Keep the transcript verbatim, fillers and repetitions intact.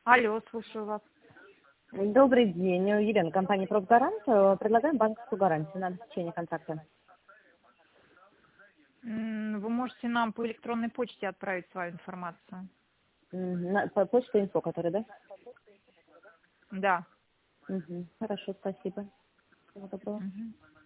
Алло, слушаю вас. Добрый день, Елена, компания «Пробгарант». Предлагаем банковскую гарантию на обеспечение контракта. М, Вы можете нам по электронной почте отправить свою информацию. Мгм. На, по почте инфо, которая, да? Да. Мгм. Хорошо, спасибо. Всего доброго. Мгм.